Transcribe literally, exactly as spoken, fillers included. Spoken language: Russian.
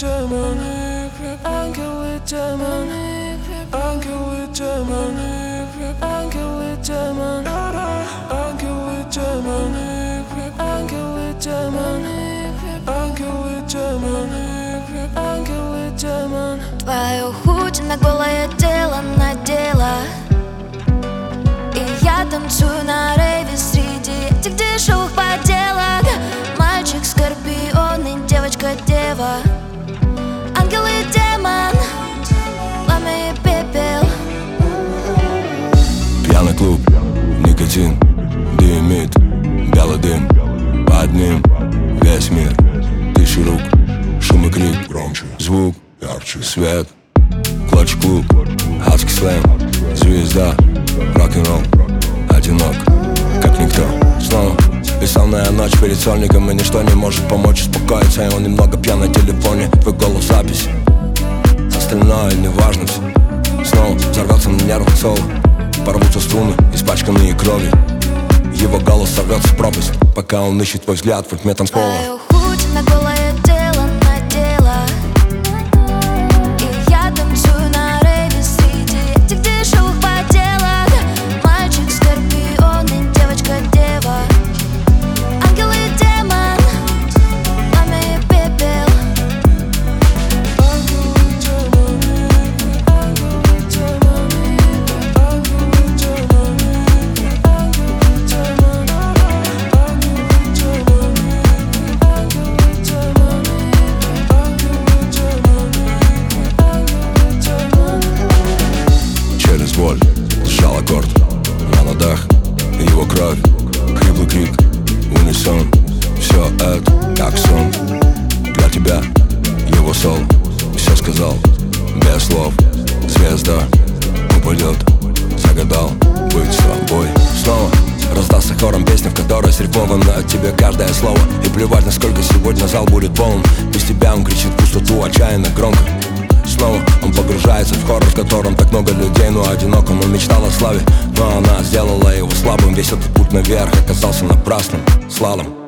демоны, ангелы, демоны, ангелы, демоны, ангелы, демоны, ангелы, демоны, ангелы, демоны, ангелы, демоны, ангелы, демоны. Твою худи на голое тело надела, и я танцую на рейве среди этих дешевых поделок. Мальчик скорпион и девочка дева, ангел и демон, пламя и пепел. Пьяный клуб, никотин, дымит, белый дым, под ним весь мир. Тысячи рук, шум и крик, громче, звук, ярче, свет, клатч клуб, адский слэм, звезда, рок-н-ролл, одинок, как никто. Снова бессонная ночь перед сольником, и ничто не может помочь успокоиться. И он немного пьян на телефоне, твой голос запись, остальное не важно все. Снова взорвется на нервах соло, порвутся струны, испачканные кровью. Его голос сорвется в пропасть, пока он ищет твой взгляд в ритме танцпола. Твою худи на голое тело надела, и я танцую на рейве среди этих дешевых поделок. Мальчик скорпион и девочка дева, ангел и демон, пламя и пепел. Через боль сжал аккорд, на ладах его кровь, хриплый крик, унисон. Все это как сон, для тебя его сол. Все сказал без слов, звезда упадет, загадал быть с тобой. Снова раздался хором песня, в которой срифмовано от тебя каждое слово. И плевать, насколько сегодня зал будет полон, без тебя он кричит в пустоту отчаянно громко. Снова он погружается в хоррор, в котором так много людей, но одиноком. Он мечтал о славе, но она сделала его слабым. Весь этот путь наверх оказался напрасным слалом.